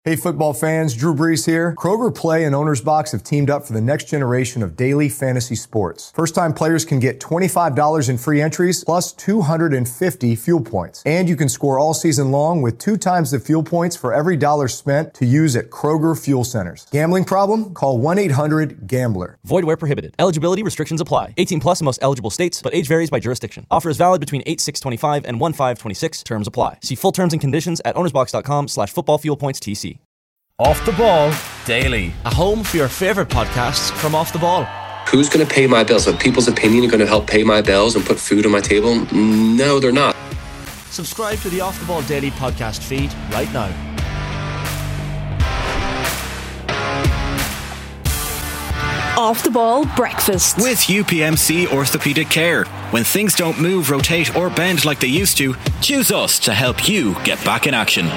Hey football fans, Drew Brees here. Kroger Play and Owner's Box have teamed up for the next generation of daily fantasy sports. First-time players can get $25 in free entries plus 250 fuel points. And you can score all season long with 2 times the fuel points for every dollar spent to use at Kroger Fuel Centers. Gambling problem? Call 1-800-GAMBLER. Void where prohibited. Eligibility restrictions apply. 18 plus in most eligible states, but age varies by jurisdiction. Offer is valid between 8/6/25 and 1/5/26. Terms apply. See full terms and conditions at ownersbox.com/footballfuelpointstc. Off the Ball Daily. A home for your favourite podcasts from Off the Ball. Who's going to pay my bills? Are people's opinion going to help pay my bills and put food on my table? No, they're not. Subscribe to the Off the Ball Daily podcast feed right now. Off the Ball Breakfast. With UPMC Orthopaedic Care. When things don't move, rotate or bend like they used to, choose us to help you get back in action.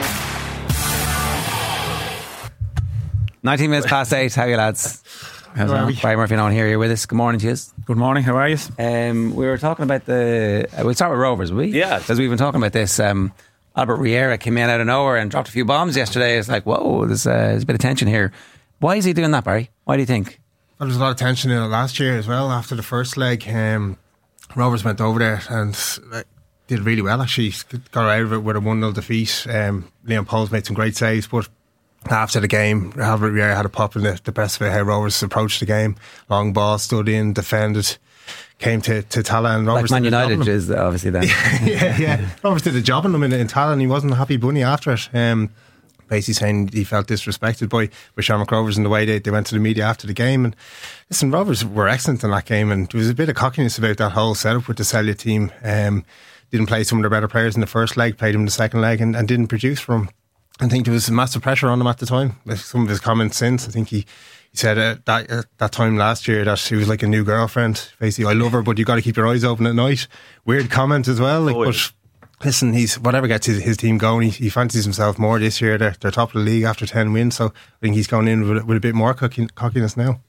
19 minutes past 8. How are you, lads? Barry Murphy on here. You're with us. Good morning to you. Good morning. How are you? We were talking about we'll start with Rovers, will we? Yeah. Because we've been talking about this. Albert Riera came in out of nowhere and dropped a few bombs yesterday. It's like, whoa, there's a bit of tension here. Why is he doing that, Barry? Why do you think? Well, there was a lot of tension in it last year as well. After the first leg, Rovers went over there and did really well, actually. Got out of it with a 1-0 defeat. Liam Poles made some great saves, but after the game, Albert Riera had a pop in the best of it, how Rovers approached the game. Long ball, stood in, defended, came to Tala, and Rovers like Man United is obviously then. yeah. Rovers did a job on him in Tala, and he wasn't a happy bunny after it. Basically saying he felt disrespected by Shamrock Rovers in the way they went to the media after the game. And listen, Rovers were excellent in that game, and there was a bit of cockiness about that whole setup with the Celtic team. Didn't play some of their better players in the first leg, played him in the second leg, and didn't produce for him. I think there was massive pressure on him at the time. Some of his comments since, I think he said that time last year that he was like a new girlfriend. Basically, I love her, but you got to keep your eyes open at night. Weird comment as well. But listen, he's whatever gets his team going. He fancies himself more this year. They're top of the league after 10 wins, so I think he's going in with a bit more cockiness now.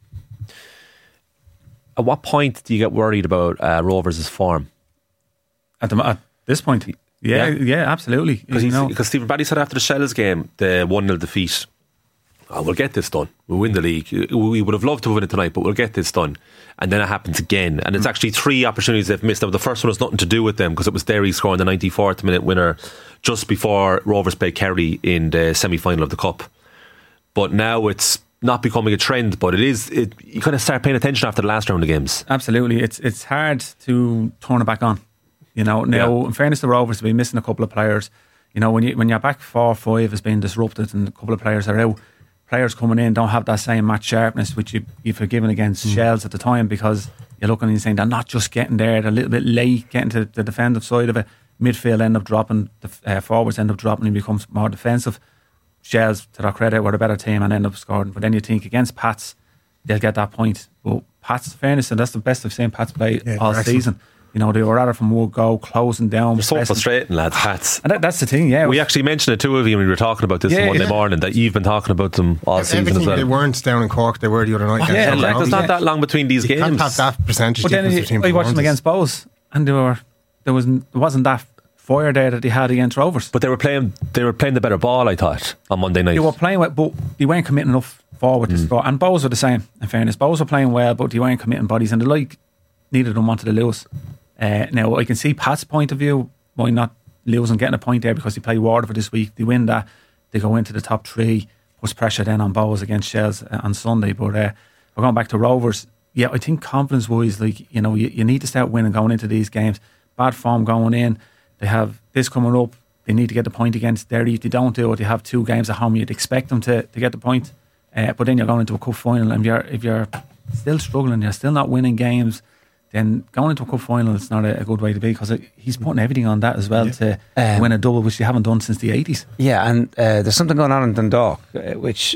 At what point do you get worried about Rovers' form? At this point, yeah, absolutely. Because Stephen Barry said after the Shells game, the 1-0 defeat, we'll get this done. We'll win the league. We would have loved to win it tonight, but we'll get this done. And then it happens again. And it's actually 3 opportunities they've missed. Now, the first one has nothing to do with them because it was Derry scoring the 94th minute winner just before Rovers played Kerry in the semi-final of the Cup. But now it's not becoming a trend, but you kind of start paying attention after the last round of games. Absolutely. It's hard to turn it back on. Now, in fairness to Rovers, they've been missing a couple of players. When your back 4-5 has been disrupted and a couple of players are out, players coming in don't have that same match sharpness which you've forgiven against Shells at the time, because you're looking and saying they're not just getting there, they're a little bit late getting to the defensive side of it. Midfield end up dropping, the forwards end up dropping and becomes more defensive. Shells, to their credit, were a better team and end up scoring. But then you think against Pats, they'll get that point. But Pats, fairness, and that's the best I've seen Pats play all season. They were at it from one goal, closing down. They're so frustrating, lads, Pats. And that's the thing, yeah. We actually mentioned it, two of you, when we were talking about this on Monday morning, that you've been talking about them all season as well. They weren't down in Cork, they were the other night. There's not that long between these games. You can't have that percentage difference between I watched them against Bows, and there wasn't that fire there that they had against Rovers. But they were playing the better ball, I thought, on Monday night. They were playing well, but they weren't committing enough forward to score. And Bows were the same, in fairness. Bows were playing well, but they weren't committing bodies, and neither of them wanted to lose. Now, I can see Pat's point of view, why not losing, getting a point there, because they play Waterford this week. They win that, they go into the top 3, puts pressure then on Bows against Shells on Sunday. But we're going back to Rovers. Yeah, I think confidence-wise, you need to start winning going into these games. Bad form going in. They have this coming up. They need to get the point against Derry. If they don't do it, they have 2 games at home. You'd expect them to get the point. But then you're going into a cup final, and if you're still struggling, you're still not winning games, then going into a cup final is not a good way to be, because he's putting everything on that as well to win a double, which they haven't done since the 80s. Yeah, and there's something going on in Dundalk, which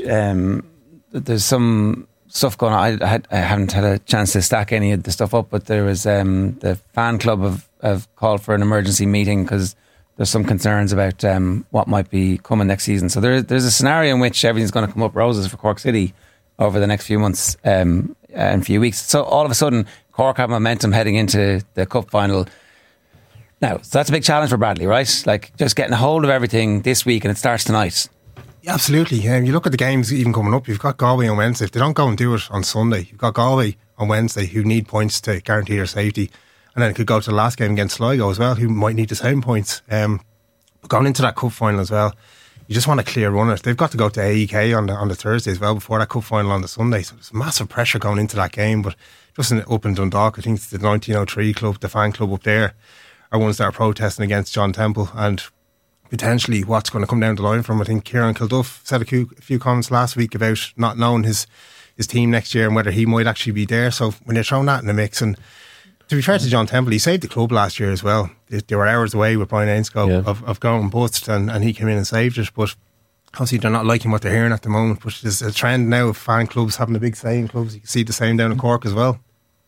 there's some stuff going on. I haven't had a chance to stack any of the stuff up, but there was the fan club have called for an emergency meeting because there's some concerns about what might be coming next season. So there's a scenario in which everything's going to come up roses for Cork City over the next few months and few weeks. So all of a sudden, Cork have momentum heading into the cup final. Now, so that's a big challenge for Bradley, right? Like, just getting a hold of everything this week, and it starts tonight. Yeah, absolutely. You look at the games even coming up. You've got Galway on Wednesday. If they don't go and do it on Sunday, you've got Galway on Wednesday who need points to guarantee their safety. And then it could go to the last game against Sligo as well, who might need the same points. But going into that cup final as well, you just want a clear runner. They've got to go to AEK on the Thursday as well before that cup final on the Sunday. So there's massive pressure going into that game. But just up in Dundalk, I think it's the 1903 club, the fan club up there, are ones that are protesting against John Temple. And potentially what's going to come down the line from, I think Kieran Kilduff said a few comments last week about not knowing his team next year and whether he might actually be there. So when you're throwing that in the mix, and to be fair to John Temple, he saved the club last year as well. They were hours away with Brian Ainscough of going bust, and he came in and saved it. But obviously they're not liking what they're hearing at the moment. But there's a trend now of fan clubs having a big say in clubs. You can see the same down in Cork as well.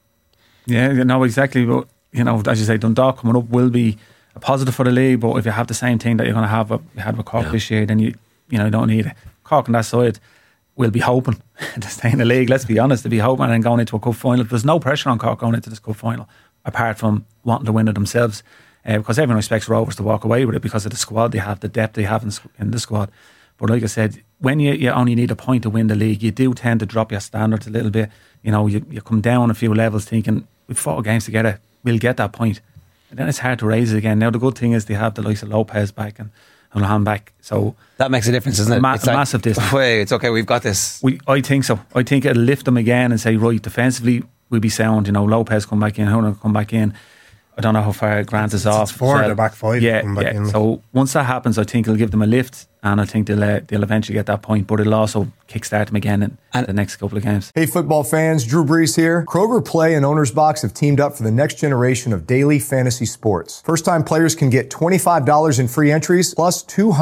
Yeah, exactly. But as you say, Dundalk coming up will be a positive for the league. But if you have the same thing that you're going to have you had with Cork this year, then you don't need it. Cork on that side will be hoping to stay in the league. Let's be honest, to be hoping and then going into a cup final. There's no pressure on Cork going into this cup final, apart from wanting to win it themselves, because everyone expects Rovers to walk away with it because of the squad they have, the depth they have in the squad. But like I said, when you only need a point to win the league, you do tend to drop your standards a little bit. You come down a few levels thinking, we've 4 games together, we'll get that point. And then it's hard to raise it again. Now the good thing is they have the likes of Lopez back and O'Lohan back, so that makes a difference, doesn't it? It's massive distance. It's okay, we've got this. I think so. I think it'll lift them again and say, right, defensively we'll be sound. Lopez come back in, O'Lohan come back in. I don't know how far Grant is off. It's 4 of the back 5. Yeah. So once that happens, I think it'll give them a lift, and I think they'll eventually get that point, but it'll also kickstart them again in the next couple of games. Hey, football fans, Drew Brees here. Kroger Play and Owner's Box have teamed up for the next generation of daily fantasy sports. First-time players can get $25 in free entries plus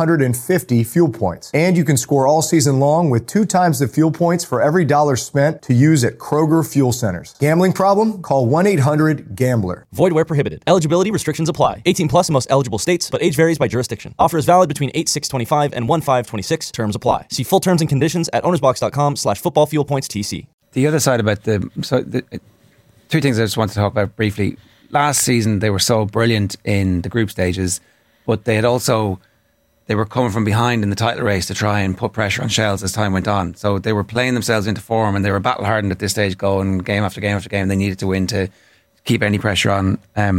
250 fuel points. And you can score all season long with 2 times the fuel points for every dollar spent to use at Kroger Fuel Centers. Gambling problem? Call 1-800-GAMBLER. Void where prohibited. Eligibility restrictions apply. 18 plus in most eligible states, but age varies by jurisdiction. Offer is valid between 8/6/25 and 1/5/26. Terms apply. See full terms and conditions at ownersbox.com/footballfuelpointstc. The other side about the 2 things I just want to talk about briefly. Last season they were so brilliant in the group stages, but they were coming from behind in the title race to try and put pressure on Shells as time went on. So they were playing themselves into form, and they were battle hardened at this stage, going game after game after game. They needed to win to keep any pressure on,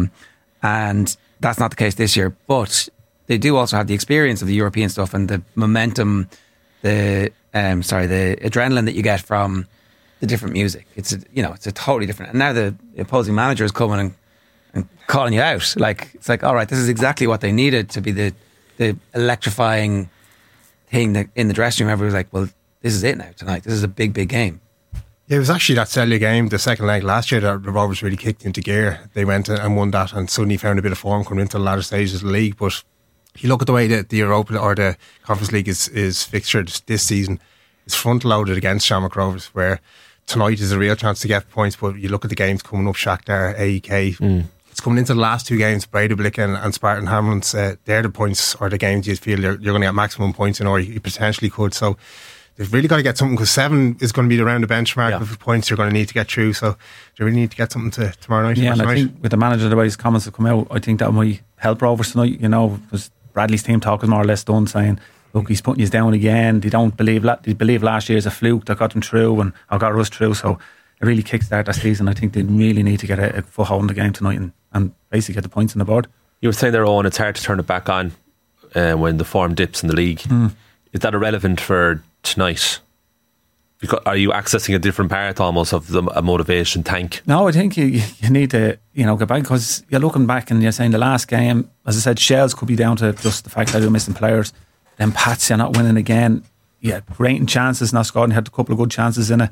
and that's not the case this year. But they do also have the experience of the European stuff and the momentum, the adrenaline that you get from the different music. It's a totally different. And now the opposing manager is coming and calling you out. It's like, all right, this is exactly what they needed to be the electrifying thing that in the dressing room. Everybody was like, well, this is it now tonight. This is a big, big game. Yeah, it was actually that Celtic game, the second leg last year, that the Rovers really kicked into gear. They went and won that and suddenly found a bit of form coming into the latter stages of the league. But you look at the way that the Europa or the Conference League is fixtured this season, it's front loaded against Shamrock Rovers, where tonight is a real chance to get points. But you look at the games coming up, Shakhtar, AEK. It's coming into the last 2 games, Breidablik and Spartan Hamlins. They're the points or the games you feel you're going to get maximum points in, or you potentially could. So they've really got to get something, because 7 is going to be around the benchmark of points you're going to need to get through. So they really need to get something to tomorrow night. Yeah, and I think with the manager, the way his comments have come out, I think that might help Rovers tonight. Because Bradley's team talk is more or less done, saying, look, he's putting you down again. They believe last year's a fluke that got them through and got us through. So it really kickstart that season. I think they really need to get a foothold in the game tonight and basically get the points on the board. You were saying there, Owen, it's hard to turn it back on when the form dips in the league. Is that irrelevant for tonight? Because are you accessing a different part almost of a motivation tank? No, I think you need to get back, because you're looking back and you're saying the last game, as I said, Shells could be down to just the fact that you're missing players. Then Pats, you're not winning again. Yeah, great in chances, not scored. Had a couple of good chances in it.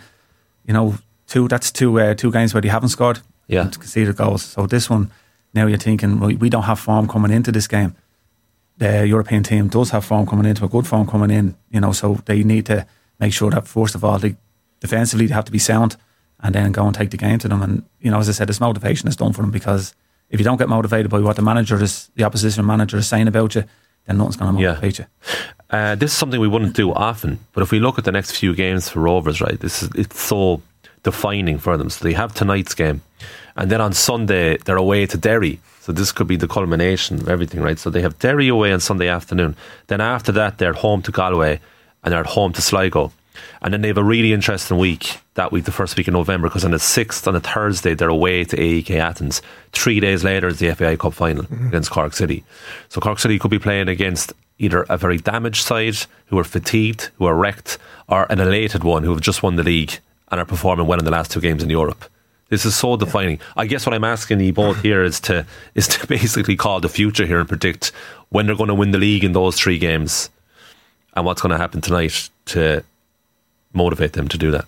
Two games where they haven't scored. Yeah, to concede goals. So this one, now you're thinking, we don't have form coming into this game. The European team does have form coming into, a good form coming in. So they need to make sure that first of all, defensively they have to be sound, and then go and take the game to them. And as I said, this motivation is done for them, because if you don't get motivated by what the opposition manager is saying about you, then nothing's going to motivate you. This is something we wouldn't do often, but if we look at the next few games for Rovers, right, it's so defining for them. So they have tonight's game, and then on Sunday they're away to Derry. So this could be the culmination of everything, right? So they have Derry away on Sunday afternoon. Then after that they're home to Galway, and they're at home to Sligo. And then they have a really interesting week that week, the first week in November, because on the 6th, on a Thursday, they're away to AEK Athens. 3 days later is the FAI Cup final against Cork City. So Cork City could be playing against either a very damaged side who are fatigued, who are wrecked, or an elated one who have just won the league and are performing well in the last 2 games in Europe. This is so defining. I guess what I'm asking you both here is to basically call the future here and predict when they're going to win the league in those 3 games and what's going to happen tonight to motivate them to do that.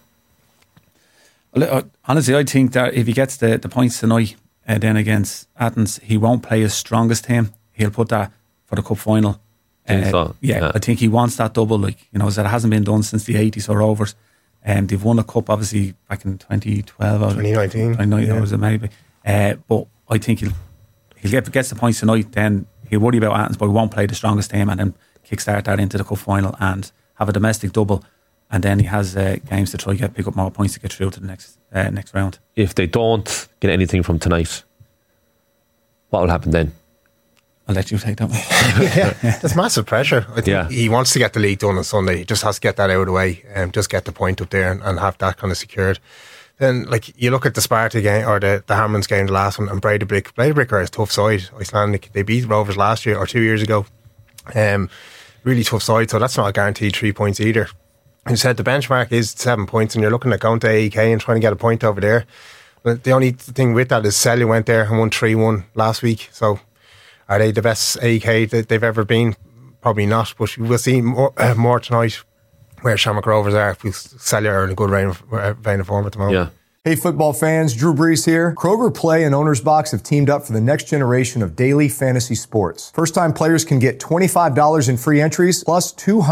Well, honestly, I think that if he gets the points tonight, then against Athens, he won't play his strongest team. He'll put that for the cup final. Yeah, I think he wants that double. Like, you know, that hasn't been done since the 80s or overs. They've won a cup obviously back in 2012 or 2019. I know it was maybe. But I think he'll gets the points tonight. Then he'll worry about Athens, but he won't play the strongest team, and then kickstart that into the cup final and have a domestic double. And then he has games to try pick up more points to get through to the next round. If they don't get anything from tonight, what will happen then? I'll let you take that one. Yeah, there's massive pressure. I think he wants to get the league done on Sunday. He just has to get that out of the way and just get the point up there and have that kind of secured. Then, like, you look at the Sparta game or the Hammonds game, the last one, and Breidablik. Breidablik are a tough side, Icelandic. They beat Rovers last year or 2 years ago. Really tough side, so that's not a guaranteed 3 points either. You said the benchmark is 7 points, and you're looking at going to AEK and trying to get a point over there. But the only thing with that is Celje went there and won 3-1 last week. So are they the best AEK that they've ever been? Probably not, but we'll see more tonight where Shamrock Rovers are. If we Celje are in a good vein of form at the moment. Yeah. Hey football fans, Drew Brees here. Kroger Play and Owner's Box have teamed up for the next generation of daily fantasy sports. First-time players can get $25 in free entries plus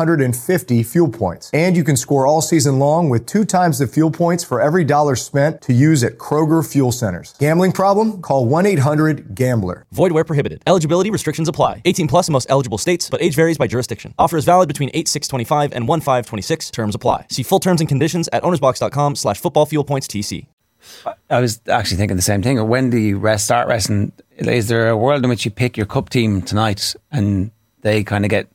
250 fuel points. And you can score all season long with 2 times the fuel points for every dollar spent to use at Kroger Fuel Centers. Gambling problem? Call 1-800-GAMBLER. Void where prohibited. Eligibility restrictions apply. 18 plus in most eligible states, but age varies by jurisdiction. Offer is valid between 8/6/25 and 1/5/26. Terms apply. See full terms and conditions at ownersbox.com/footballfuelpointstc. I was actually thinking the same thing. When do you start resting? Is there a world in which you pick your cup team tonight and they kind of get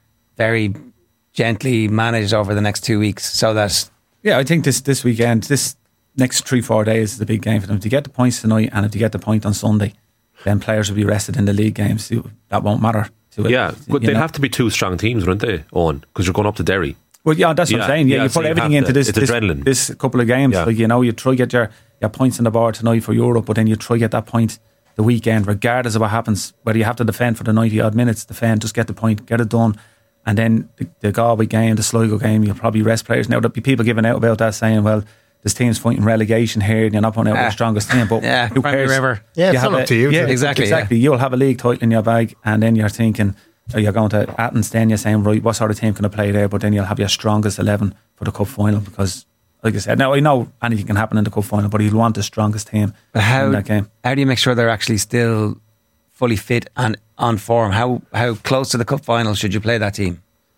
very gently managed over the next 2 weeks so that... Yeah, I think this weekend, this next 3-4 days is the big game for them. If you get the points tonight and if you get the point on Sunday, then players will be rested in the league games. That won't matter to it. Yeah, but they'd have to be 2 strong teams, wouldn't they, Owen? Because you're going up to Derry. Well, yeah, that's what I'm saying. Yeah, you put everything into this couple of games. Yeah. Like, you know, you try to get your points on the board tonight for Europe, but then you try to get that point the weekend, regardless of what happens. Whether you have to defend for the 90 odd minutes, defend, just get the point, get it done. And then the Galway game, the Sligo game, you'll probably rest players. Now, there'll be people giving out about that, saying, well, this team's fighting relegation here and you're not putting out the strongest team. But who cares? River. Yeah, it's not up to you. Yeah, exactly. You'll have a league title in your bag, and then you're thinking, you're going to Athens, then you're saying, right, what sort of team can I play there? But then you'll have your strongest 11 for the cup final, because, like I said, now I know anything can happen in the cup final, but you'll want the strongest team in that game. How do you make sure they're actually still fully fit and on form? How close to the cup final should you play that team?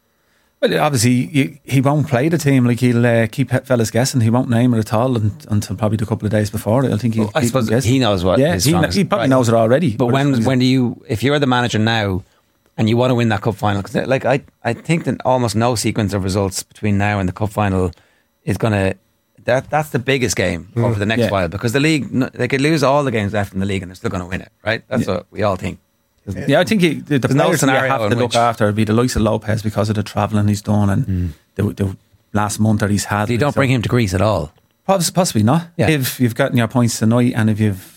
Well, obviously, he won't play the team. Like, he'll keep fellas guessing. He won't name it at all until probably the couple of days before. I think I suppose he knows what. Yeah, he probably knows it already. But when do you, if you're the manager now and you want to win that cup final, because like I think that almost no sequence of results between now and the cup final is going to. That's the biggest game over the next while, because the league, they could lose all the games left in the league and they're still going to win it, right? That's what we all think. Yeah, I think the players that you have to look after would be the likes of Lopez, because of the travelling he's done and the last month that he's had. You don't bring him to Greece at all? Possibly not. Yeah. If you've gotten your points tonight and if you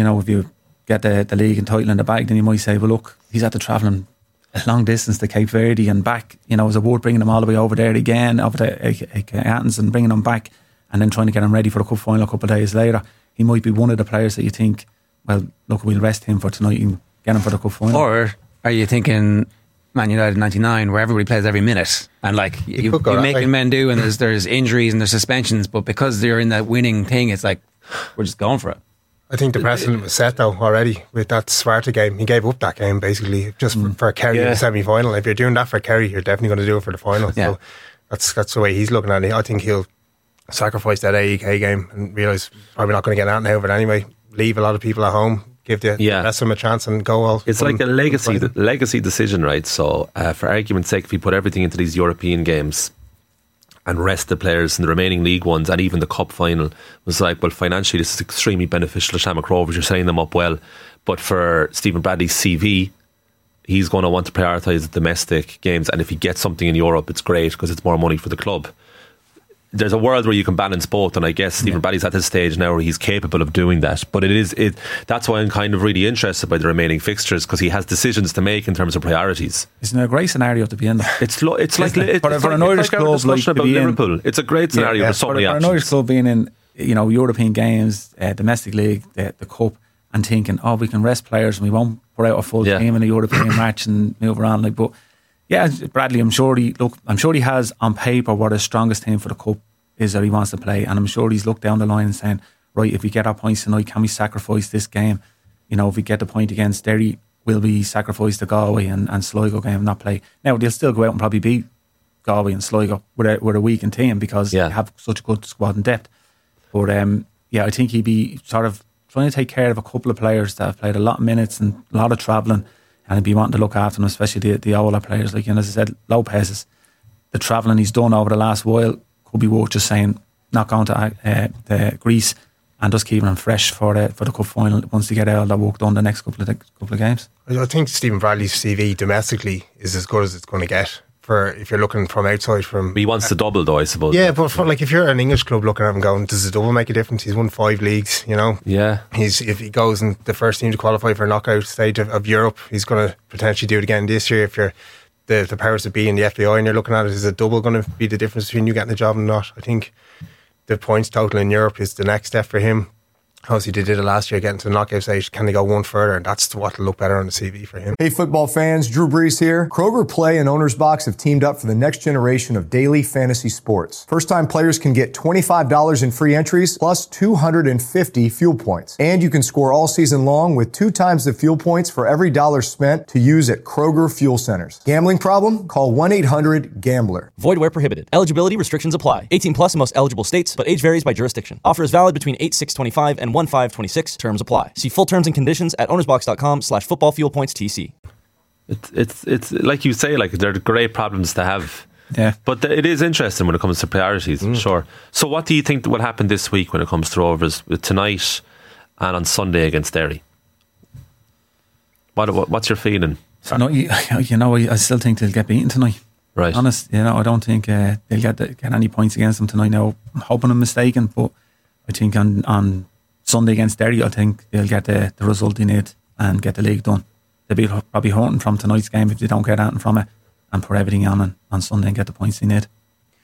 get the league and title in the bag, then you might say, well, look, he's had to travelling a long distance to Cape Verde and back. You know, is it worth bringing him all the way over there again, over to Athens, and bringing him back and then trying to get him ready for the cup final a couple of days later? He might be one of the players that you think, well, look, we'll rest him for tonight and get him for the cup final. Or are you thinking Man United 99, where everybody plays every minute, and like you're making men do, and there's injuries and there's suspensions, but because they're in that winning thing, it's like we're just going for it. I think the precedent was set though already with that Sparta game. He gave up that game basically just for Kerry in the semi-final. If you're doing that for Kerry, you're definitely going to do it for the final. So that's the way he's looking at it. I think he'll sacrifice that AEK game and realise probably not going to get out of it anyway. Leave a lot of people at home, give the rest of them a chance and go all. It's like a legacy decision, right? So for argument's sake, if we put everything into these European games, and rest the players in the remaining league ones and even the cup final, was like, well, financially this is extremely beneficial to Shamrock Rovers. You're setting them up well, but for Stephen Bradley's CV, he's going to want to prioritise the domestic games, and if he gets something in Europe, it's great because it's more money for the club. There's a world where you can balance both, and I guess Stephen Bradley's at this stage now where he's capable of doing that. But that's why I'm kind of really interested by the remaining fixtures, because he has decisions to make in terms of priorities. Isn't it a great scenario to be in? It's like for an Irish club like to be Liverpool. In, it's a great scenario for so many options. For an Irish club being in, European games, domestic league, the cup, and thinking, we can rest players and we won't put out a full team in a European match and move around. But yeah, Bradley, I'm sure he has on paper what his strongest team for the cup is that he wants to play, and I'm sure he's looked down the line and saying, right, if we get our points tonight, can we sacrifice this game? If we get the point against Derry, will we sacrifice the Galway and Sligo game and not play? Now they'll still go out and probably beat Galway and Sligo with a weakened team because they have such a good squad and depth. But I think he'd be sort of trying to take care of a couple of players that have played a lot of minutes and a lot of travelling, and he'd be wanting to look after them, especially the older players. Like, as I said, Lopez, the travelling he's done over the last while could be worth just saying, not going to Greece and just keeping him fresh for the cup final once they get all that work done the next couple of games. I think Stephen Bradley's CV domestically is as good as it's going to get. For if you're looking from outside, he wants to double though, I suppose. Yeah, but if you're an English club looking at him going, does a double make a difference? He's won 5 leagues, Yeah. If he goes in the first team to qualify for a knockout stage of Europe, he's going to potentially do it again this year. If you're the powers that be in the FBI and you're looking at it, is a double going to be the difference between you getting the job and not? I think the points total in Europe is the next step for him. Obviously they did it last year, getting to the knockout stage. Can they go one further? And that's what will look better on the CV for him. Hey football fans, Drew Brees here. Kroger Play and Owner's Box have teamed up for the next generation of daily fantasy sports. First time players can get $25 in free entries plus 250 fuel points. And you can score all season long with 2 times the fuel points for every dollar spent to use at Kroger fuel centers. Gambling problem? Call 1-800-GAMBLER. Void where prohibited. Eligibility restrictions apply. 18 plus in most eligible states, but age varies by jurisdiction. Offer is valid between 8/6/25 and 1/5/26. Terms apply. See full terms and conditions at ownersbox.com/footballfuelpointstc. It's like you say, like they're great problems to have. Yeah. But it is interesting when it comes to priorities, sure. So what do you think will happen this week when it comes to Rovers, with tonight and on Sunday against Derry? What's your feeling? No, I still think they'll get beaten tonight. Right. Honest, I don't think they'll get any points against them tonight. Now, I'm hoping I'm mistaken, but I think on Sunday against Derry, I think they'll get the result they need and get the league done. They'll be probably hurting from tonight's game if they don't get anything from it, and put everything on Sunday and get the points they need.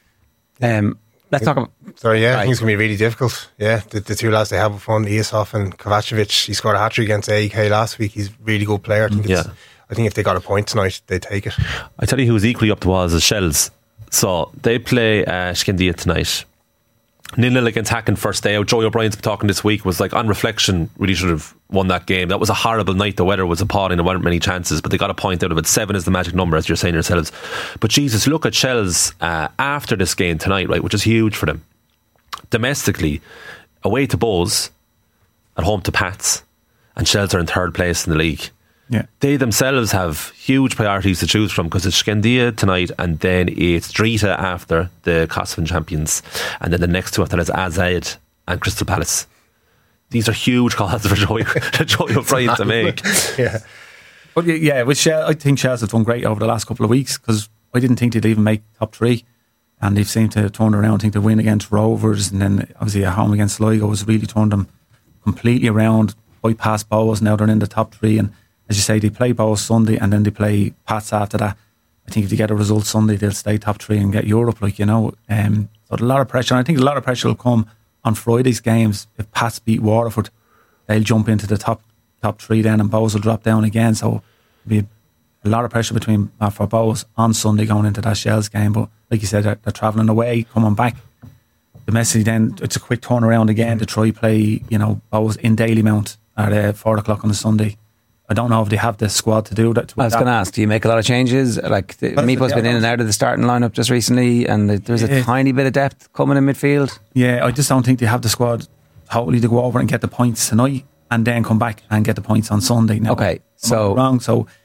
Let's talk about... Sorry, I think it's going to be really difficult. Yeah, the 2 lads they have up front, Iosif and Kovacevic, he scored a hat-trick against AEK last week. He's a really good player. I think if they got a point tonight, they'd take it. I tell you who's equally up the walls is Shells. So they play Scandia tonight. 0-0 against Hacken first day out. Joey O'Brien's been talking this week, was like, on reflection, really should have won that game. That was a horrible night. The weather was appalling. There weren't many chances, but they got a point out of it. 7 is the magic number, as you're saying yourselves. But Jesus, look at Shells after this game tonight, right, which is huge for them. Domestically, away to Bows, at home to Pats, and Shells are in 3rd place in the league. Yeah. They themselves have huge priorities to choose from, because it's Scandia tonight and then it's Drita after the Cosfin champions, and then the next 2 after that is Azad and Crystal Palace. These are huge calls for Joey O'Brien to make. Yeah. But with Shell, I think Shells have done great over the last couple of weeks, because I didn't think they'd even make top 3, and they've seemed to turn around. I think the win against Rovers and then obviously at home against Sligo has really turned them completely around. Bypassed Bows, now they're in the top 3, and as you say, they play Bows Sunday and then they play Pats after that. I think if they get a result Sunday, they'll stay top 3 and get Europe, So a lot of pressure. And I think a lot of pressure will come on Friday's games. If Pats beat Waterford, they'll jump into the top 3 then, and Bows will drop down again. So it'll be a lot of pressure for Bows on Sunday going into that Shells game. But like you said, they're travelling away, coming back. Domestically then, it's a quick turnaround again to try play, Bows in Dalymount at 4 o'clock on a Sunday. I don't know if they have the squad to do that. I was going to ask, do you make a lot of changes? Like, Meepo's been in and out of the starting lineup just recently, and there's a tiny bit of depth coming in midfield. Yeah, I just don't think they have the squad totally to go over and get the points tonight and then come back and get the points on Sunday. Now, okay, so wrong. So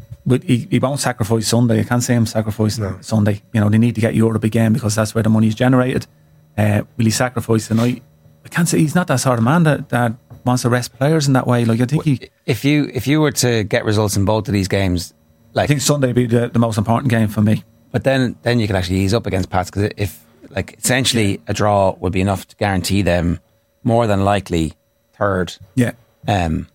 but he won't sacrifice Sunday. I can't see him sacrifice Sunday. You know, they need to get Europe again because that's where the money is generated. Will he sacrifice tonight? I can't say. He's not that sort of man that wants to rest players in that way. Like, I think if you were to get results in both of these games, like, I think Sunday would be the most important game for me. But then you can actually ease up against Pats, because if, like, essentially a draw would be enough to guarantee them more than likely third. Yeah. Like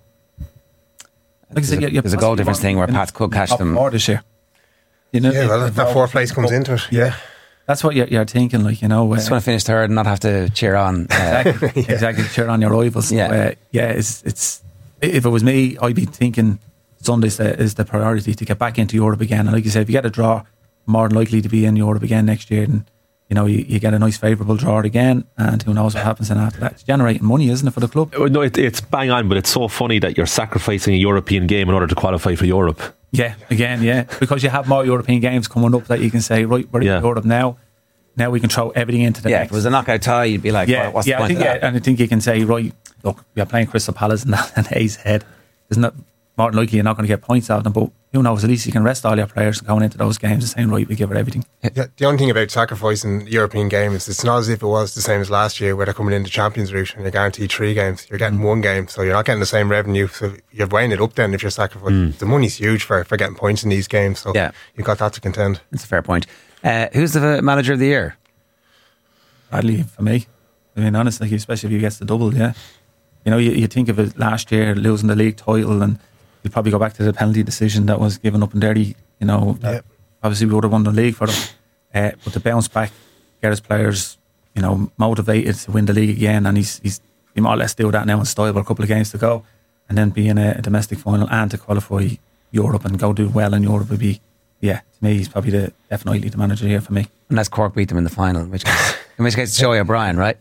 I said, there's a goal difference thing where Pats could catch them. This year. You know, well, that fourth place comes into it. Yeah. That's what you're thinking, like, you know. Just want to finish third and not have to cheer on. Exactly, cheer on your rivals. Yeah. It's if it was me, I'd be thinking Sunday is the priority to get back into Europe again. And like you said, if you get a draw, more than likely to be in Europe again next year, and you know you get a nice favourable draw again, and who knows what happens then after that. It's generating money, isn't it, for the club? No, it's bang on, but it's so funny that you're sacrificing a European game in order to qualify for Europe. Yeah, again, yeah, because you have more European games coming up that you can say, right, we're in Europe now. Now we can throw everything into the next. If it was a knockout tie, you'd be like, what's the point of that? And I think you can say, right, look, you're playing Crystal Palace and Hayes Head. There's not more than likely you're not going to get points out of them, but who knows, at least you can rest all your players going into those games and saying, right, we give it everything. Yeah, the only thing about sacrificing European games, it's not as if it was the same as last year where they're coming in the Champions route and you're guaranteed 3 games. You're getting 1 game, so you're not getting the same revenue. So you're weighing it up then if you're sacrificing. The money's huge for getting points in these games, so you've got that to contend. That's a fair point. Who's the manager of the year? Bradley, for me. I mean, honestly, especially if he gets the double, yeah. You know, you think of it last year, losing the league title, and you'll probably go back to the penalty decision that was given up in Derry. You know, obviously we would have won the league for them. But to bounce back, get his players, you know, motivated to win the league again, and he's more or less do that now in style with a couple of games to go, and then be in a domestic final and to qualify Europe and go do well in Europe would be, to me, he's probably definitely the manager here for me. Unless Cork beat them in the final, in which case it's Joey O'Brien, right?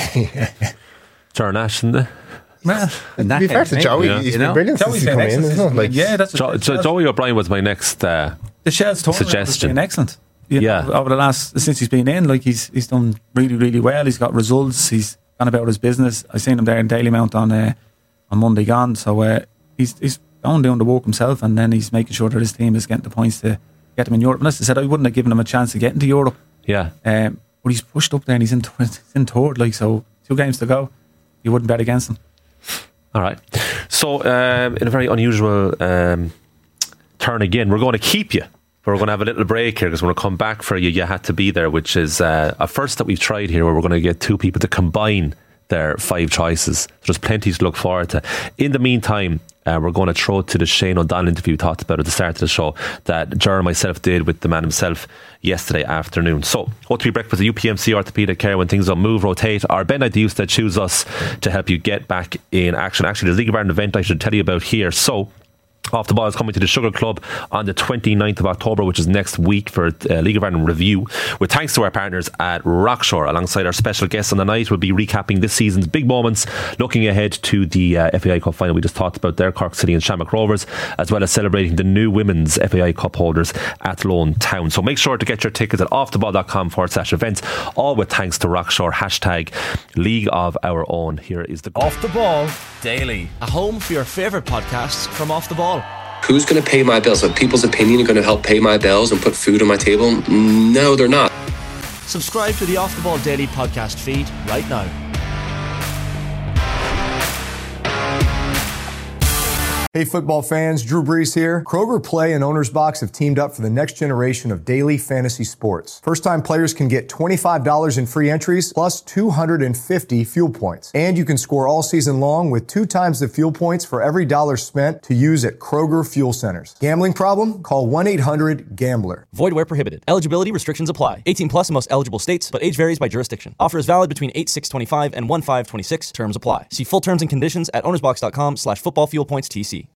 Turn Ash, isn't it? Well, to be fair to Joey, he's been brilliant since he come in, isn't he? Like, that's Joey O'Brien was my next the Shells suggestion. Has been excellent. You know, over the last, since he's been in, like he's done really, really well. He's got results. He's gone about his business. I seen him there in Dalymount on Monday gone. So he's going doing the work himself, and then he's making sure that his team is getting the points to get them in Europe. And as I said, I wouldn't have given him a chance to get into Europe. Yeah. But he's pushed up there and he's in third. Like, so 2 games to go. You wouldn't bet against him. All right. So, in a very unusual turn again, we're going to keep you. But we're going to have a little break here because we're going to come back for you. You had to be there, which is a first that we've tried here, where we're going to get 2 people to combine their 5 choices. So there's plenty to look forward to. In the meantime, we're going to throw to the Shane O'Donnell interview we talked about at the start of the show that Ger and myself did with the man himself yesterday afternoon. So, O3 Breakfast, the UPMC Orthopaedic Care, when things don't move, rotate. Our Ben Ideas that choose us to help you get back in action. Actually, the League of Ireland event I should tell you about here. So, Off the Ball is coming to the Sugar Club on the 29th of October, which is next week, for League of Ireland review. With thanks to our partners at Rockshore. Alongside our special guests on the night, we'll be recapping this season's big moments, looking ahead to the FAI Cup final we just talked about there, Cork City and Shamrock Rovers, as well as celebrating the new women's FAI Cup holders at Lone Town. So make sure to get your tickets at offtheball.com/events, all with thanks to Rockshore. Hashtag League of Our Own. Here is the Off the Ball Daily, a home for your favourite podcasts from Off the Ball. Who's going to pay my bills? Are people's opinion going to help pay my bills and put food on my table? No, they're not. Subscribe to the Off the Ball Daily podcast feed right now. Hey football fans, Drew Brees here. Kroger Play and Owner's Box have teamed up for the next generation of daily fantasy sports. First-time players can get $25 in free entries plus 250 fuel points. And you can score all season long with 2 times the fuel points for every dollar spent to use at Kroger Fuel Centers. Gambling problem? Call 1-800-GAMBLER. Void where prohibited. Eligibility restrictions apply. 18 plus in most eligible states, but age varies by jurisdiction. Offer is valid between 8/6/25 and 1/5/26. Terms apply. See full terms and conditions at ownersbox.com/footballfuelpointstc.